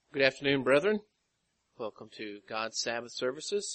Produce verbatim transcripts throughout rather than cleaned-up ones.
Good afternoon, brethren. Welcome to God's Sabbath services.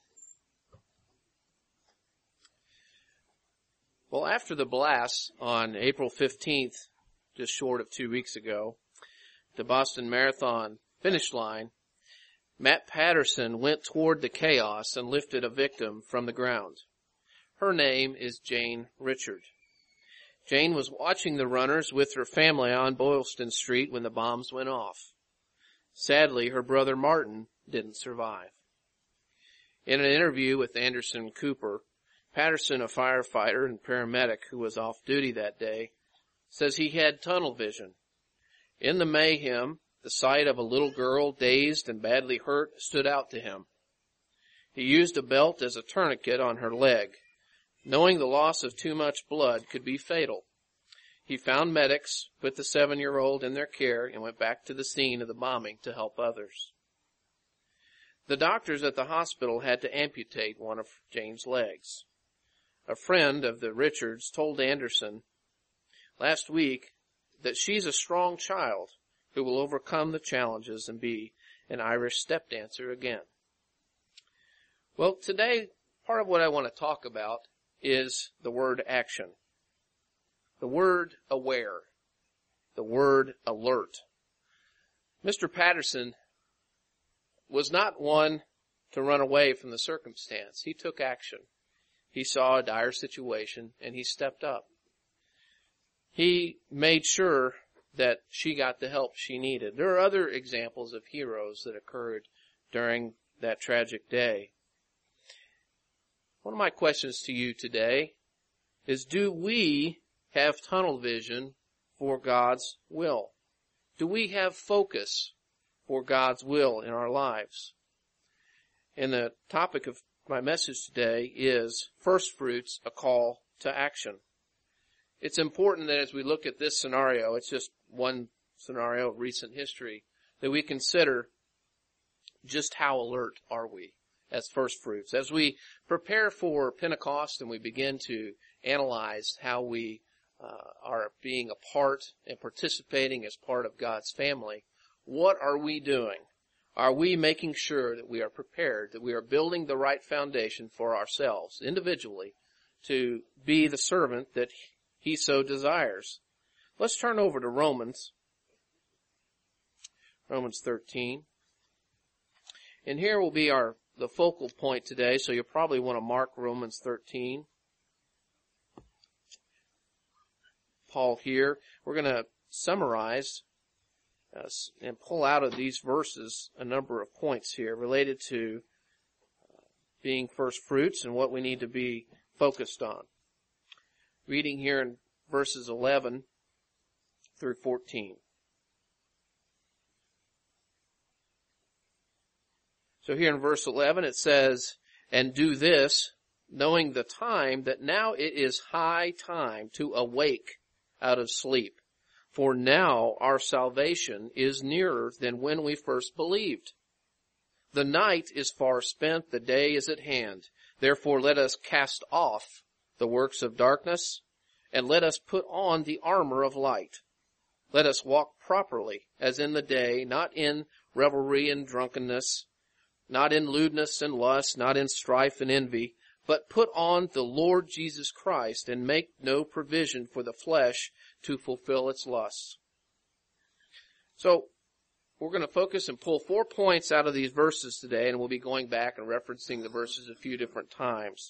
Well, after the blast on April fifteenth, just short of two weeks ago, the Boston Marathon finish line, Matt Patterson went toward the chaos and lifted a victim from the ground. Her name is Jane Richard. Jane was watching the runners with her family on Boylston Street when the bombs went off. Sadly, her brother Martin didn't survive. In an interview with Anderson Cooper, Patterson, a firefighter and paramedic who was off duty that day, says he had tunnel vision. In the mayhem, the sight of a little girl, dazed and badly hurt, stood out to him. He used a belt as a tourniquet on her leg, knowing the loss of too much blood could be fatal. He found medics, put the seven-year-old in their care, and went back to the scene of the bombing to help others. The doctors at the hospital had to amputate one of Jane's legs. A friend of the Richards told Anderson last week that she's a strong child who will overcome the challenges and be an Irish step dancer again. Well, today, part of what I want to talk about is the word action. The word aware. The word alert. Mister Patterson was not one to run away from the circumstance. He took action. He saw a dire situation and he stepped up. He made sure that she got the help she needed. There are other examples of heroes that occurred during that tragic day. One of my questions to you today is, do we have tunnel vision for God's will? Do we have focus for God's will in our lives? And the topic of my message today is first fruits, a call to action. It's important that as we look at this scenario, it's just one scenario of recent history, that we consider just how alert are we as first fruits. As we prepare for Pentecost and we begin to analyze how we uh, are being a part and participating as part of God's family, what are we doing? Are we making sure that we are prepared, that we are building the right foundation for ourselves individually to be the servant that He so desires? Let's turn over to Romans, Romans thirteen. And here will be our the focal point today, so you'll probably want to mark Romans thirteen. Paul here. We're going to summarize uh, and pull out of these verses a number of points here related to uh, being first fruits and what we need to be focused on. Reading here in verses eleven through fourteen. So here in verse eleven it says, "And do this, knowing the time, that now it is high time to awake out of sleep. For now our salvation is nearer than when we first believed. The night is far spent, the day is at hand. Therefore let us cast off the works of darkness, and let us put on the armor of light. Let us walk properly as in the day, not in revelry and drunkenness, not in lewdness and lust, not in strife and envy, but put on the Lord Jesus Christ, and make no provision for the flesh to fulfill its lusts." So, we're going to focus and pull four points out of these verses today, and we'll be going back and referencing the verses a few different times.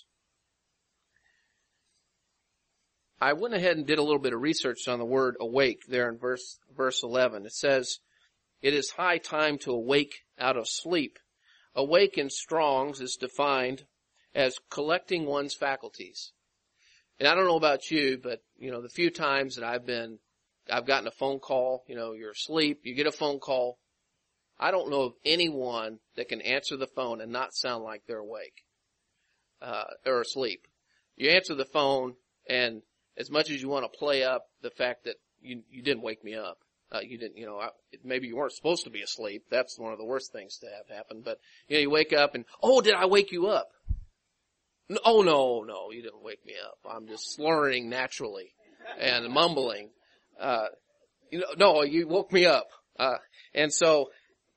I went ahead and did a little bit of research on the word awake there in verse, verse eleven. It says, "It is high time to awake out of sleep." Awake in Strong's is defined as collecting one's faculties. And I don't know about you, but, you know, the few times that I've been, I've gotten a phone call, you know, you're asleep, you get a phone call. I don't know of anyone that can answer the phone and not sound like they're awake, uh, or asleep. You answer the phone, and as much as you want to play up the fact that you, you didn't wake me up, uh, you didn't, you know, I, maybe you weren't supposed to be asleep. That's one of the worst things to have happen. But, you know, you wake up and, oh, did I wake you up? No, oh, no, no, you didn't wake me up. I'm just slurring naturally and mumbling. Uh, you know, no, you woke me up. Uh, and so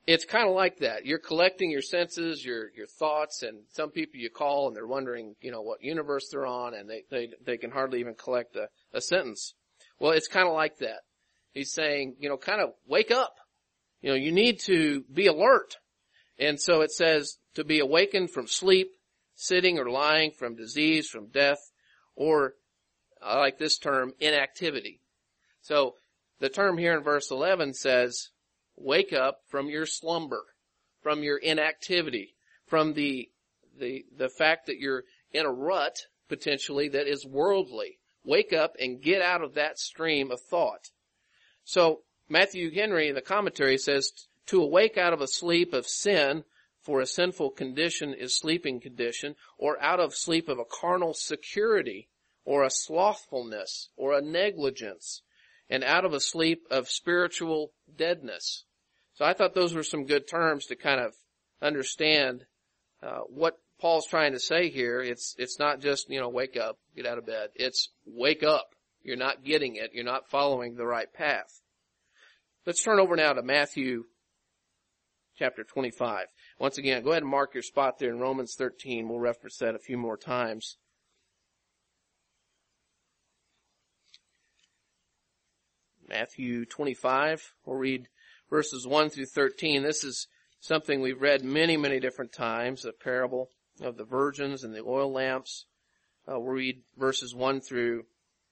it's kind of like that. You're collecting your senses, your your thoughts, and some people you call and they're wondering, you know, what universe they're on, and they they, they can hardly even collect a, a sentence. Well, it's kind of like that. He's saying, you know, kind of wake up. You know, you need to be alert. And so it says to be awakened from sleep, sitting or lying, from disease, from death, or I like this term, inactivity. So the term here in verse eleven says, wake up from your slumber, from your inactivity, from the, the, the fact that you're in a rut, potentially, that is worldly. Wake up and get out of that stream of thought. So Matthew Henry in the commentary says, to awake out of a sleep of sin, for a sinful condition is sleeping condition, or out of sleep of a carnal security, or a slothfulness, or a negligence, and out of a sleep of spiritual deadness. So I thought those were some good terms to kind of understand uh, what Paul's trying to say here. It's it's not just, you know, wake up, get out of bed. It's wake up. You're not getting it. You're not following the right path. Let's turn over now to Matthew chapter twenty-five. Once again, go ahead and mark your spot there in Romans thirteen. We'll reference that a few more times. Matthew twenty-five, we'll read verses one through thirteen. This is something we've read many, many different times, the parable of the virgins and the oil lamps. Uh, we'll read verses one through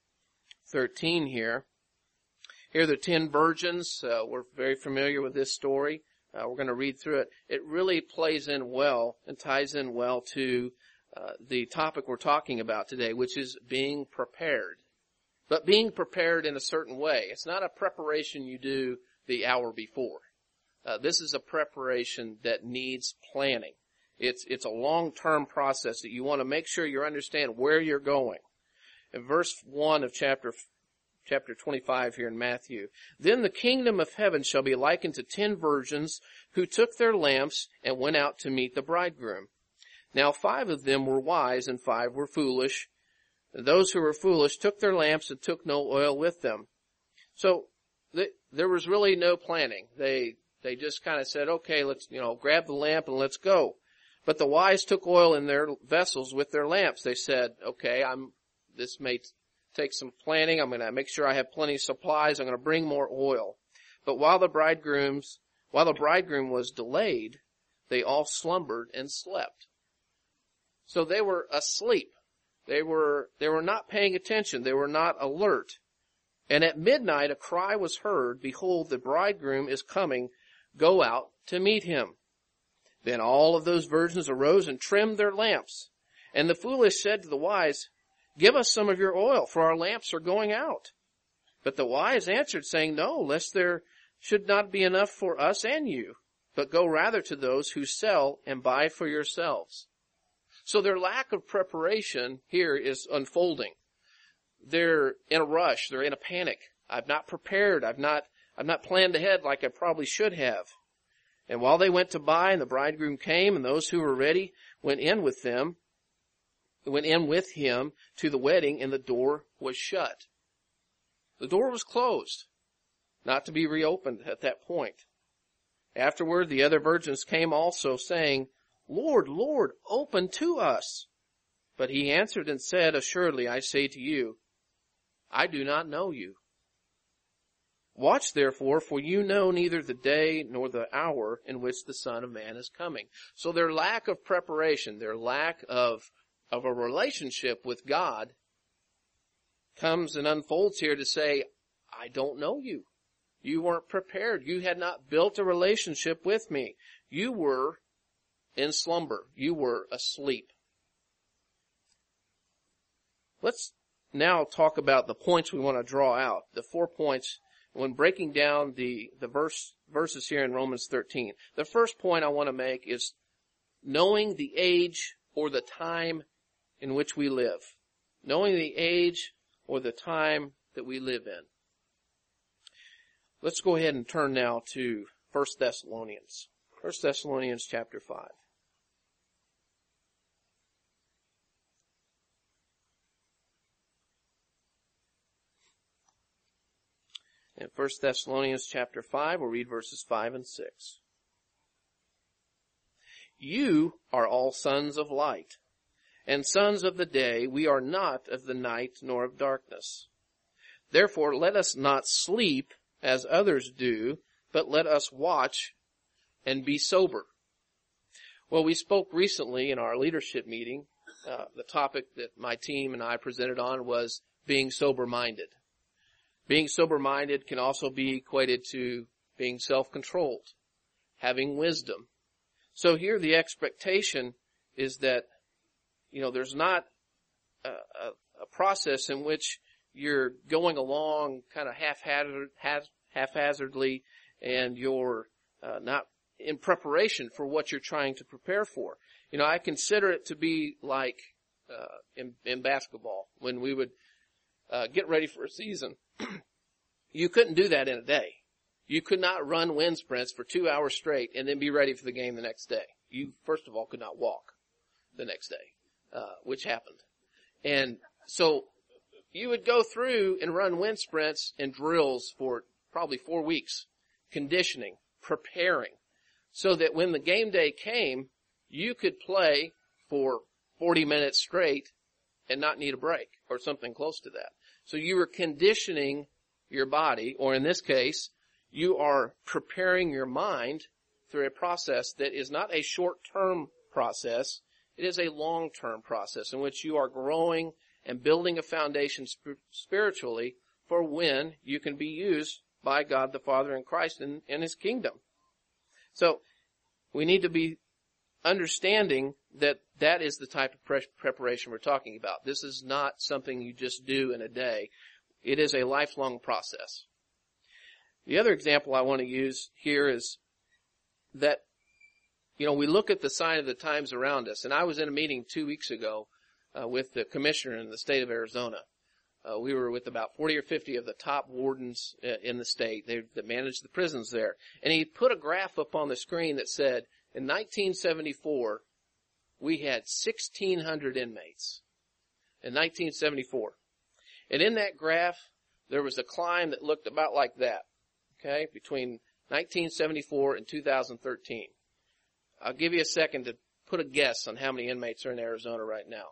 thirteen here. Here are the ten virgins. Uh, we're very familiar with this story. Uh, we're going to read through it. It really plays in well and ties in well to uh, the topic we're talking about today, which is being prepared. But being prepared in a certain way. It's not a preparation you do the hour before. Uh, this is a preparation that needs planning. It's it's a long-term process that you want to make sure you understand where you're going. In verse one of chapter chapter twenty-five here in Matthew, then the kingdom of heaven shall be likened to ten virgins who took their lamps and went out to meet the bridegroom. Now five of them were wise and five were foolish. And those who were foolish took their lamps and took no oil with them. So th- there was really no planning. They they just kind of said, okay, let's, you know, grab the lamp and let's go. But the wise took oil in their vessels with their lamps. They said, okay, I'm this may take some planning. I'm going to make sure I have plenty of supplies. I'm going to bring more oil. But while the bridegrooms, while the bridegroom was delayed, they all slumbered and slept. So they were asleep. They were, they were not paying attention. They were not alert. And at midnight a cry was heard, behold, the bridegroom is coming. Go out to meet him. Then all of those virgins arose and trimmed their lamps. And the foolish said to the wise, give us some of your oil, for our lamps are going out. But the wise answered, saying, no, lest there should not be enough for us and you, but go rather to those who sell and buy for yourselves. So their lack of preparation here is unfolding. They're in a rush. They're in a panic. I've not prepared. I've not, I've not planned ahead like I probably should have. And while they went to buy, and the bridegroom came, and those who were ready went in with them, went in with him to the wedding, and the door was shut. The door was closed, not to be reopened at that point. Afterward, the other virgins came also, saying, Lord, Lord, open to us. But he answered and said, assuredly, I say to you, I do not know you. Watch therefore, for you know neither the day nor the hour in which the Son of Man is coming. So their lack of preparation, their lack of, of a relationship with God comes and unfolds here to say, I don't know you. You weren't prepared. You had not built a relationship with me. You were in slumber. You were asleep. Let's now talk about the points we want to draw out, the four points when breaking down the, the verse, verses here in Romans thirteen. The first point I want to make is knowing the age or the time in which we live. Knowing the age or the time that we live in. Let's go ahead and turn now to First Thessalonians. First Thessalonians chapter five. In First Thessalonians chapter five, we'll read verses five and six. You are all sons of light, and sons of the day. We are not of the night nor of darkness. Therefore let us not sleep as others do, but let us watch and be sober. Well, we spoke recently in our leadership meeting. Uh, the topic that my team and I presented on was being sober-minded. Being sober-minded can also be equated to being self-controlled, having wisdom. So here the expectation is that, you know, there's not a, a, a process in which you're going along kind of half-hazard, haphazardly and you're uh, not in preparation for what you're trying to prepare for. You know, I consider it to be like uh, in, in basketball when we would uh, get ready for a season. You couldn't do that in a day. You could not run wind sprints for two hours straight and then be ready for the game the next day. You, first of all, could not walk the next day, uh, which happened. And so you would go through and run wind sprints and drills for probably four weeks, conditioning, preparing, so that when the game day came, you could play for forty minutes straight and not need a break or something close to that. So you were conditioning your body, or in this case, you are preparing your mind through a process that is not a short-term process. It is a long-term process in which you are growing and building a foundation sp- spiritually for when you can be used by God the Father and Christ in, in His kingdom. So we need to be understanding that that is the type of pre- preparation we're talking about. This is not something you just do in a day. It is a lifelong process. The other example I want to use here is that, you know, we look at the sign of the times around us. And I was in a meeting two weeks ago uh, with the commissioner in the state of Arizona. Uh, we were with about forty or fifty of the top wardens uh, in the state they, that manage the prisons there. And he put a graph up on the screen that said, in nineteen seventy-four, we had sixteen hundred inmates. In nineteen seventy-four. And in that graph, there was a climb that looked about like that. Okay, between nineteen seventy-four and two thousand thirteen. I'll give you a second to put a guess on how many inmates are in Arizona right now.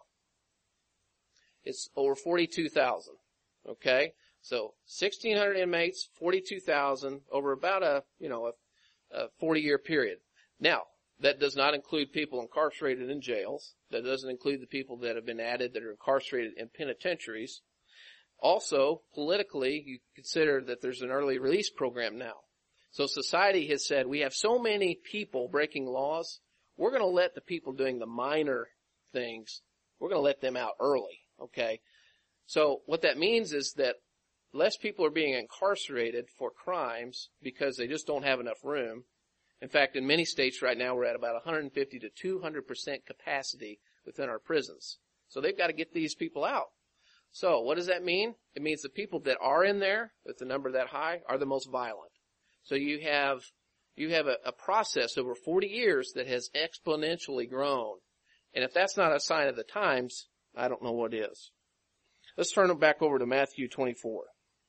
It's over forty-two thousand. Okay, so sixteen hundred inmates, forty-two thousand over about a, you know, a, a forty-year period. Now, that does not include people incarcerated in jails. That doesn't include the people that have been added that are incarcerated in penitentiaries. Also, politically, you consider that there's an early release program now. So society has said, we have so many people breaking laws, we're going to let the people doing the minor things, we're going to let them out early, okay? So what that means is that less people are being incarcerated for crimes because they just don't have enough room. In fact, in many states right now, we're at about one hundred fifty to two hundred percent capacity within our prisons. So they've got to get these people out. So what does that mean? It means the people that are in there, with the number that high, are the most violent. So you have, you have a, a process over forty years that has exponentially grown. And if that's not a sign of the times, I don't know what is. Let's turn it back over to Matthew twenty-four.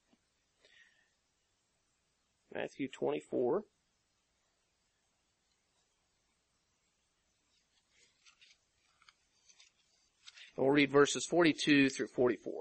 Matthew twenty-four. And we'll read verses forty-two through forty-four.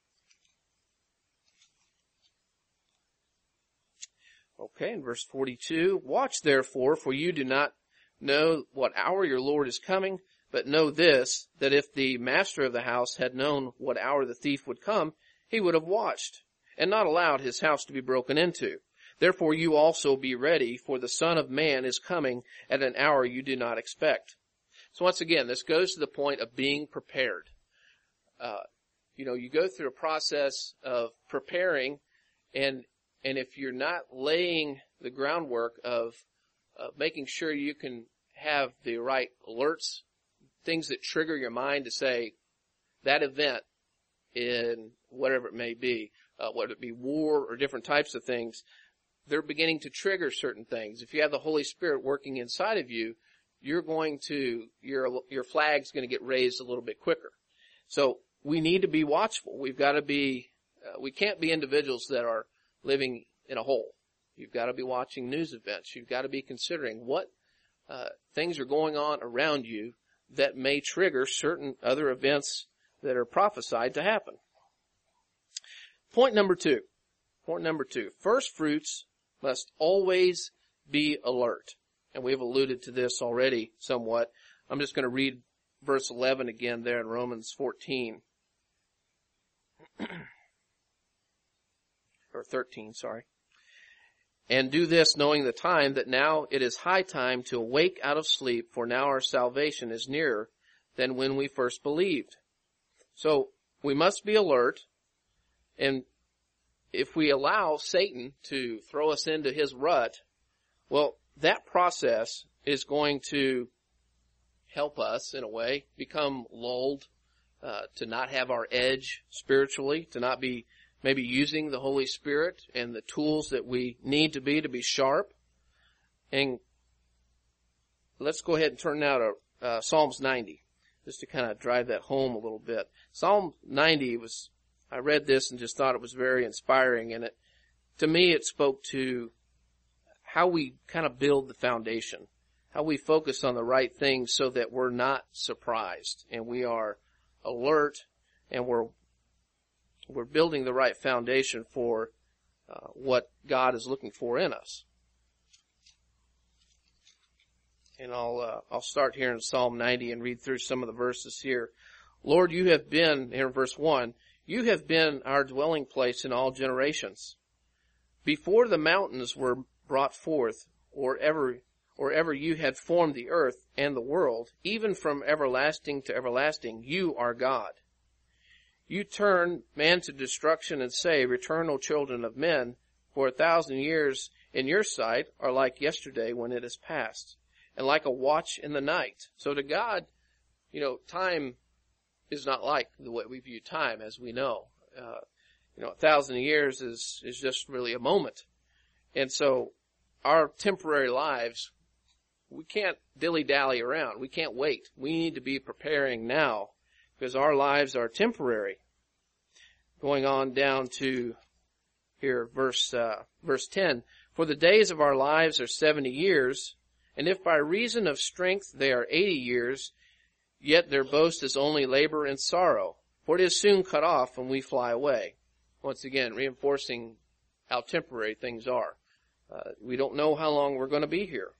Okay, in verse forty-two, watch therefore, for you do not know what hour your Lord is coming, but know this, that if the master of the house had known what hour the thief would come, he would have watched, and not allowed his house to be broken into. Therefore you also be ready, for the Son of Man is coming at an hour you do not expect. So once again, this goes to the point of being prepared. Uh, you know, you go through a process of preparing, and and if you're not laying the groundwork of uh, making sure you can have the right alerts, things that trigger your mind to say that event in whatever it may be, uh, whether it be war or different types of things, they're beginning to trigger certain things. If you have the Holy Spirit working inside of you, you're going to, your, your flag's going to get raised a little bit quicker. So we need to be watchful. We've got to be, uh, we can't be individuals that are living in a hole. You've got to be watching news events. You've got to be considering what, uh, things are going on around you that may trigger certain other events that are prophesied to happen. Point number two. Point number two. First fruits must always be alert. And we've alluded to this already somewhat. I'm just going to read verse eleven again there in Romans fourteen. Or thirteen, sorry. And do this knowing the time that now it is high time to awake out of sleep, for now our salvation is nearer than when we first believed. So we must be alert, and if we allow Satan to throw us into his rut, well, that process is going to help us, in a way, become lulled, uh, to not have our edge spiritually, to not be maybe using the Holy Spirit and the tools that we need to be to be sharp. And let's go ahead and turn now to uh, Psalms ninety, just to kind of drive that home a little bit. Psalm ninety was, I read this and just thought it was very inspiring, and it, to me, it spoke to how we kind of build the foundation, how we focus on the right things so that we're not surprised and we are alert and we're we're building the right foundation for uh, what God is looking for in us. And I'll uh, I'll start here in Psalm ninety and read through some of the verses here. Lord, you have been, here in verse one, you have been our dwelling place in all generations. Before the mountains were brought forth, or ever, or ever you had formed the earth and the world, even from everlasting to everlasting, you are God. You turn man to destruction and say, return, O children of men, for a thousand years in your sight are like yesterday when it is past, and like a watch in the night. So to God, you know, time is not like the way we view time, as we know. Uh, you know, a thousand years is, is just really a moment. And so our temporary lives, we can't dilly-dally around. We can't wait. We need to be preparing now, because our lives are temporary. Going on down to here, verse uh, verse ten. For the days of our lives are seventy years, and if by reason of strength they are eighty years, yet their boast is only labor and sorrow. For it is soon cut off when we fly away. Once again, reinforcing how temporary things are. Uh, we don't know how long we're going to be here.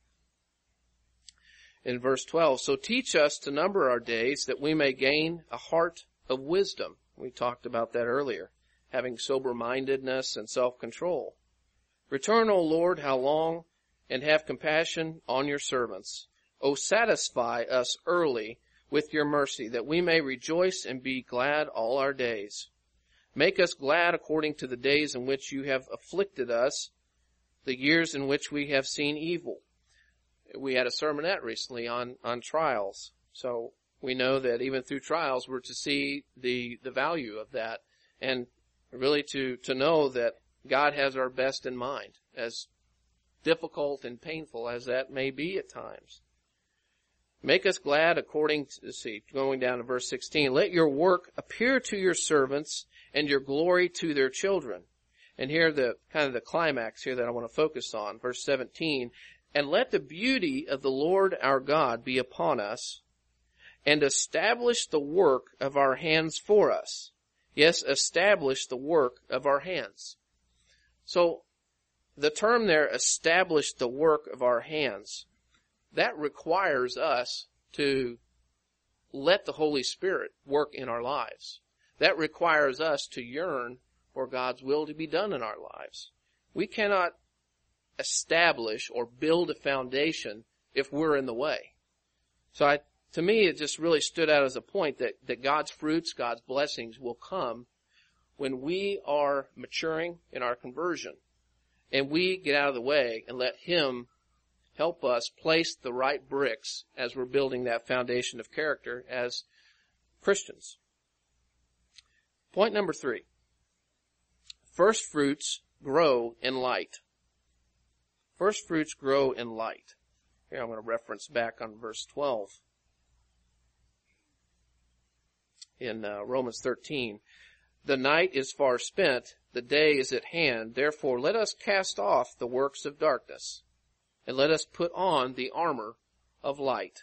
In verse twelve, so teach us to number our days that we may gain a heart of wisdom. We talked about that earlier, having sober-mindedness and self-control. Return, O Lord, how long, and have compassion on your servants. O satisfy us early with your mercy, that we may rejoice and be glad all our days. Make us glad according to the days in which you have afflicted us, the years in which we have seen evil. We had a sermonette recently on, on trials. So we know that even through trials, we're to see the, the value of that, and really to, to know that God has our best in mind, as difficult and painful as that may be at times. Make us glad according to, let's see, going down to verse sixteen, let your work appear to your servants and your glory to their children. And here the kind of the climax here that I want to focus on, verse seventeen, and let the beauty of the Lord our God be upon us, and establish the work of our hands for us. Yes, establish the work of our hands. So the term there, establish the work of our hands, that requires us to let the Holy Spirit work in our lives. That requires us to yearn for God's will to be done in our lives. We cannot establish or build a foundation if we're in the way. So I, to me, it just really stood out as a point that, that God's fruits, God's blessings will come when we are maturing in our conversion and we get out of the way and let Him help us place the right bricks as we're building that foundation of character as Christians. Point number three. First fruits grow in light. First fruits grow in light. Here I'm going to reference back on verse twelve in uh, Romans thirteen. The night is far spent, the day is at hand. Therefore let us cast off the works of darkness, and let us put on the armor of light.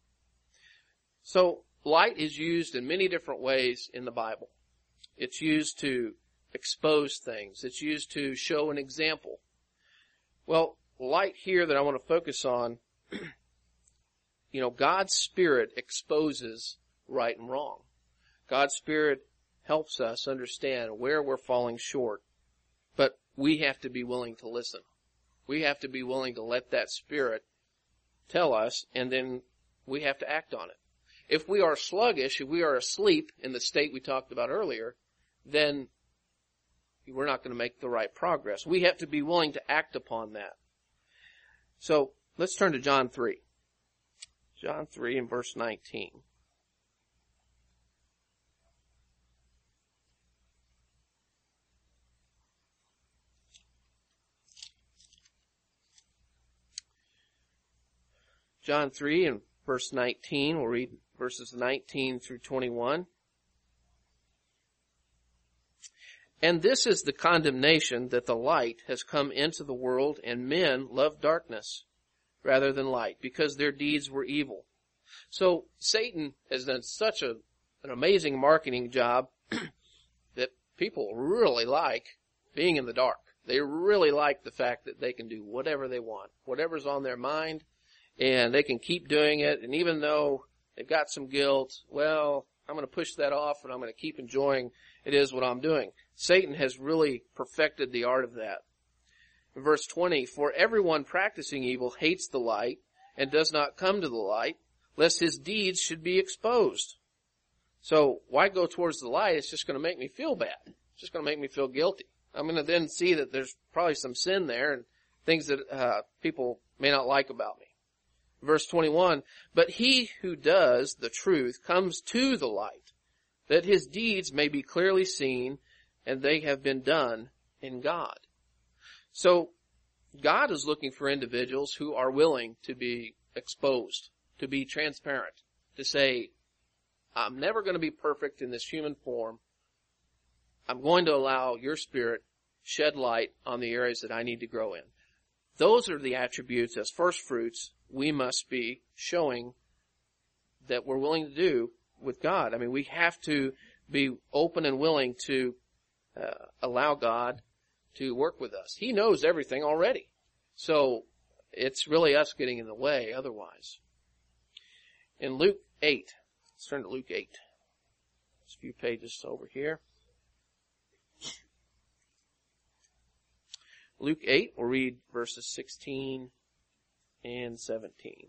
So light is used in many different ways in the Bible. It's used to expose things. It's used to show an example. Well, light here that I want to focus on, you know, God's Spirit exposes right and wrong. God's Spirit helps us understand where we're falling short. But we have to be willing to listen. We have to be willing to let that Spirit tell us, and then we have to act on it. If we are sluggish, if we are asleep in the state we talked about earlier, then we're not going to make the right progress. We have to be willing to act upon that. So let's turn to John three. John three and verse nineteen. John three and verse nineteen, we'll read verses nineteen through twenty-one. And this is the condemnation, that the light has come into the world, and men love darkness rather than light, because their deeds were evil. So Satan has done such a, an amazing marketing job that people really like being in the dark. They really like the fact that they can do whatever they want, whatever's on their mind, and they can keep doing it. And even though they've got some guilt, well, I'm going to push that off and I'm going to keep enjoying it is what I'm doing. Satan has really perfected the art of that. In verse twenty, for everyone practicing evil hates the light and does not come to the light, lest his deeds should be exposed. So why go towards the light? It's just going to make me feel bad. It's just going to make me feel guilty. I'm going to then see that there's probably some sin there and things that uh, people may not like about me. Verse twenty-one, but he who does the truth comes to the light, that his deeds may be clearly seen, and they have been done in God. So God is looking for individuals who are willing to be exposed, to be transparent, to say, I'm never going to be perfect in this human form. I'm going to allow your Spirit shed light on the areas that I need to grow in. Those are the attributes as first fruits we must be showing that we're willing to do with God. I mean, we have to be open and willing to uh, allow God to work with us. He knows everything already. So it's really us getting in the way otherwise. In Luke eight, let's turn to Luke eight. Just a few pages over here. Luke eight, we'll read verses sixteen and seventeen.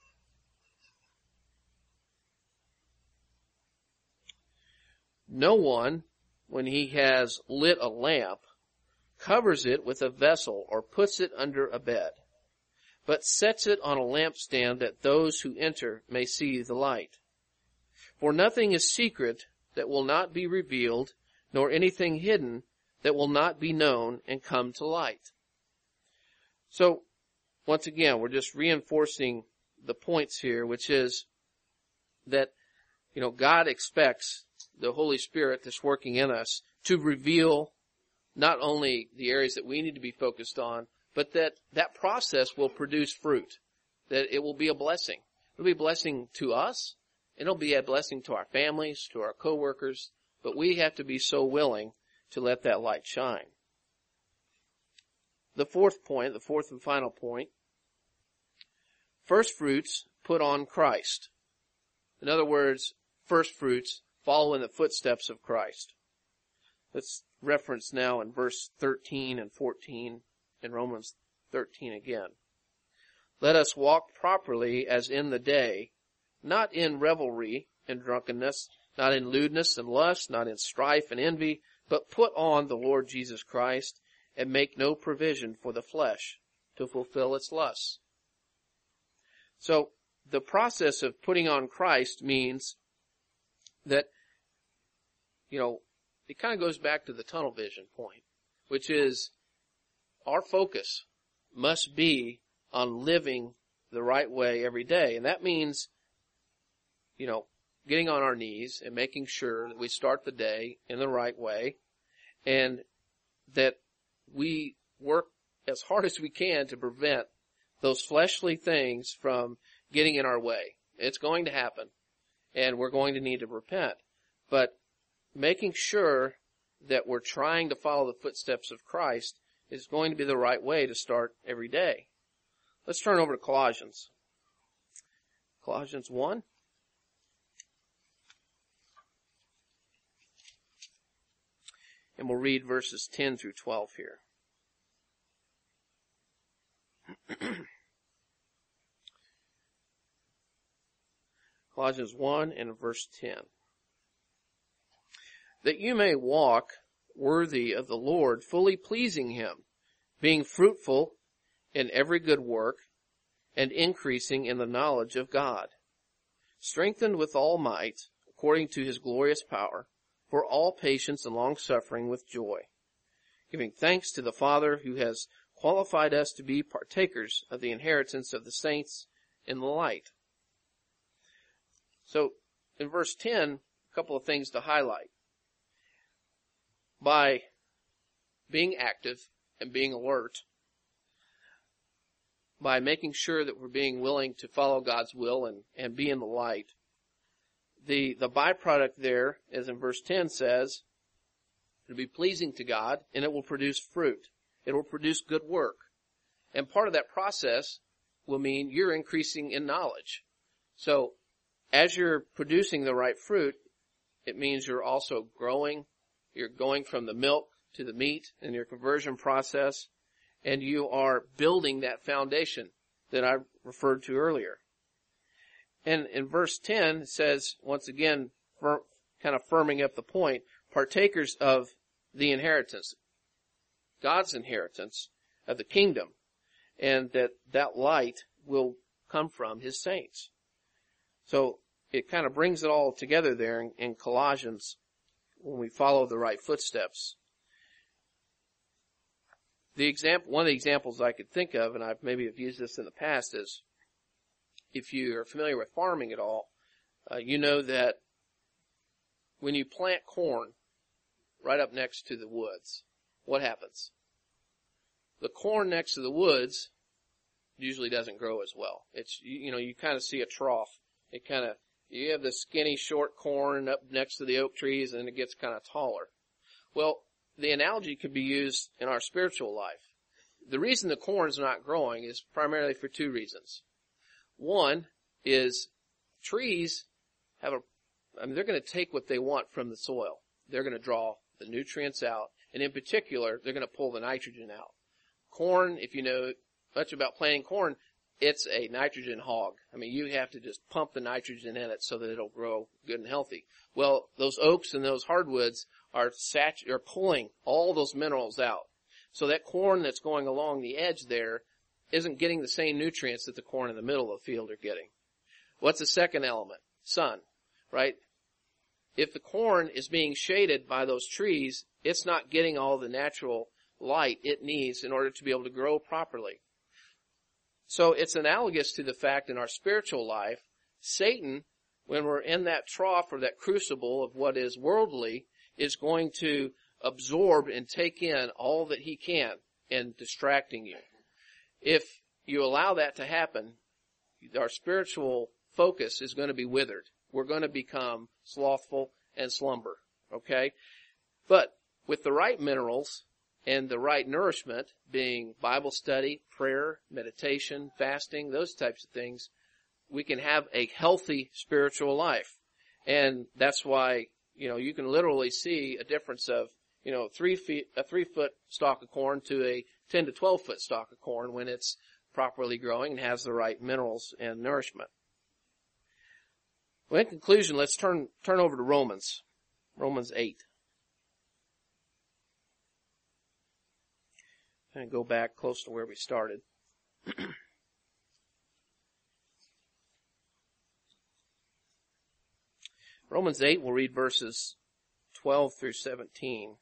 No one, when he has lit a lamp, covers it with a vessel or puts it under a bed, but sets it on a lampstand that those who enter may see the light. For nothing is secret that will not be revealed, nor anything hidden that will not be known and come to light. So, once again, we're just reinforcing the points here, which is that, you know, God expects the Holy Spirit that's working in us to reveal not only the areas that we need to be focused on, but that that process will produce fruit, that it will be a blessing. It'll be a blessing to us, and it'll be a blessing to our families, to our coworkers, but we have to be so willing to let that light shine. The fourth point, the fourth and final point, first fruits put on Christ. In other words, first fruits follow in the footsteps of Christ. Let's reference now in verse thirteen and fourteen in Romans thirteen again. Let us walk properly as in the day, not in revelry and drunkenness, not in lewdness and lust, not in strife and envy, but put on the Lord Jesus Christ and make no provision for the flesh to fulfill its lusts. So the process of putting on Christ means that, you know, it kind of goes back to the tunnel vision point, which is our focus must be on living the right way every day. And that means, you know, getting on our knees and making sure that we start the day in the right way and that we work as hard as we can to prevent those fleshly things from getting in our way. It's going to happen, and we're going to need to repent. But making sure that we're trying to follow the footsteps of Christ is going to be the right way to start every day. Let's turn over to Colossians. Colossians one. And we'll read verses ten through twelve here. Colossians one and verse ten. That you may walk worthy of the Lord, fully pleasing him, being fruitful in every good work, and increasing in the knowledge of God, strengthened with all might, according to his glorious power, for all patience and long-suffering with joy, giving thanks to the Father who has qualified us to be partakers of the inheritance of the saints in the light. So, in verse ten, a couple of things to highlight. By being active and being alert, by making sure that we're being willing to follow God's will and, and be in the light, the, the byproduct there, as in verse ten says, it'll be pleasing to God and it will produce fruit. It will produce good work. And part of that process will mean you're increasing in knowledge. So, as you're producing the right fruit, it means you're also growing. You're going from the milk to the meat in your conversion process, and you are building that foundation that I referred to earlier. And in verse ten, it says, once again, fir- kind of firming up the point, partakers of the inheritance, God's inheritance of the kingdom, and that that light will come from his saints. So it kind of brings it all together there in, in Colossians when we follow the right footsteps. The example, one of the examples I could think of, and I've maybe have used this in the past, is if you are familiar with farming at all, uh, you know that when you plant corn right up next to the woods, what happens? The corn next to the woods usually doesn't grow as well. It's, you, you know, you kind of see a trough. It kind of, you have the skinny short corn up next to the oak trees and it gets kind of taller. Well, the analogy could be used in our spiritual life. The reason the corn's not growing is primarily for two reasons. One is trees have a, I mean, they're going to take what they want from the soil. They're going to draw the nutrients out, and in particular, they're going to pull the nitrogen out. Corn, if you know much about planting corn, it's a nitrogen hog. I mean, you have to just pump the nitrogen in it so that it'll grow good and healthy. Well, those oaks and those hardwoods are sat- are pulling all those minerals out. So that corn that's going along the edge there isn't getting the same nutrients that the corn in the middle of the field are getting. What's the second element? Sun, right? If the corn is being shaded by those trees, it's not getting all the natural light it needs in order to be able to grow properly. So it's analogous to the fact in our spiritual life, Satan, when we're in that trough or that crucible of what is worldly, is going to absorb and take in all that he can in distracting you. If you allow that to happen, our spiritual focus is going to be withered. We're going to become slothful and slumber, okay? But with the right minerals and the right nourishment, being Bible study, prayer, meditation, fasting, those types of things, we can have a healthy spiritual life. And that's why, you know, you can literally see a difference of, you know, three feet, a three foot stalk of corn to a ten to twelve foot stalk of corn when it's properly growing and has the right minerals and nourishment. Well, in conclusion, let's turn, turn over to Romans. Romans eight. And go back close to where we started. Romans eight, we'll read verses twelve through seventeen.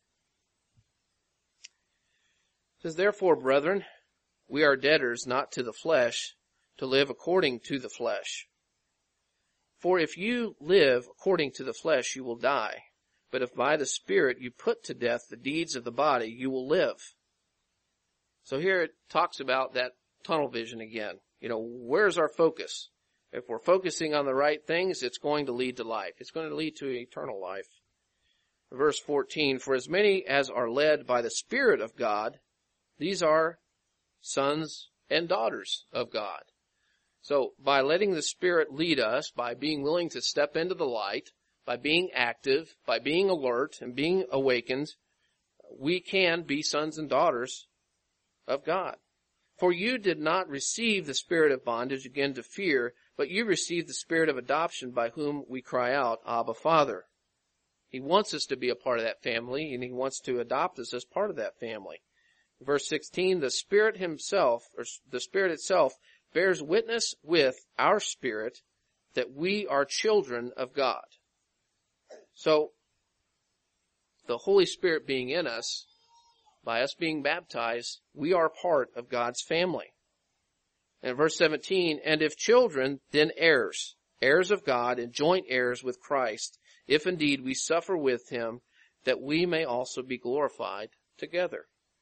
It says, "Therefore, brethren, we are debtors not to the flesh, to live according to the flesh. For if you live according to the flesh, you will die. But if by the Spirit you put to death the deeds of the body, you will live." So here it talks about that tunnel vision again. You know, where's our focus? If we're focusing on the right things, it's going to lead to life. It's going to lead to eternal life. Verse fourteen, for as many as are led by the Spirit of God, these are sons and daughters of God. So by letting the Spirit lead us, by being willing to step into the light, by being active, by being alert and being awakened, we can be sons and daughters of God. For you did not receive the spirit of bondage again to fear, but you received the Spirit of adoption by whom we cry out, Abba, Father. He wants us to be a part of that family, and he wants to adopt us as part of that family. Verse sixteen, the Spirit himself, or the Spirit itself, bears witness with our spirit that we are children of God. So, the Holy Spirit being in us, by us being baptized, we are part of God's family. And verse seventeen, and if children, then heirs, heirs of God and joint heirs with Christ, if indeed we suffer with him, that we may also be glorified together.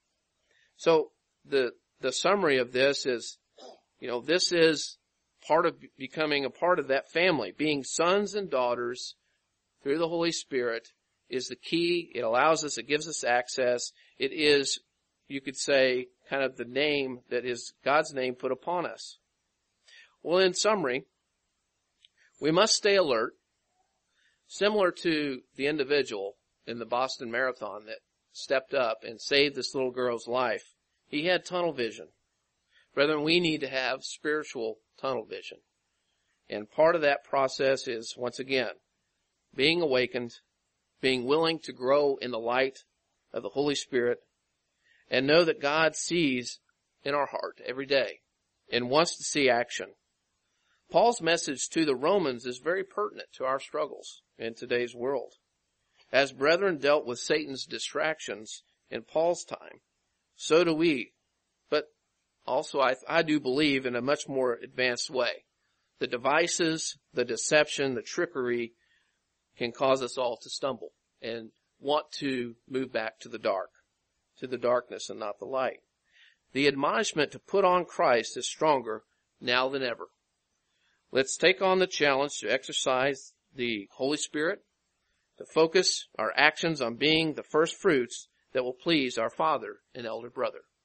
So the the summary of this is, you know, this is part of becoming a part of that family. Being sons and daughters through the Holy Spirit is the key. It allows us, it gives us access. It is, you could say, kind of the name that is God's name put upon us. Well, in summary, we must stay alert, similar to the individual in the Boston Marathon that stepped up and saved this little girl's life. He had tunnel vision. Brethren, we need to have spiritual tunnel vision. And part of that process is, once again, being awakened, being willing to grow in the light of the Holy Spirit, and know that God sees in our heart every day and wants to see action. Paul's message to the Romans is very pertinent to our struggles in today's world. As brethren dealt with Satan's distractions in Paul's time, so do we. But also I, I do believe in a much more advanced way. The devices, the deception, the trickery can cause us all to stumble and want to move back to the dark, to the darkness and not the light. The admonishment to put on Christ is stronger now than ever. Let's take on the challenge to exercise the Holy Spirit, to focus our actions on being the first fruits that will please our Father and elder brother.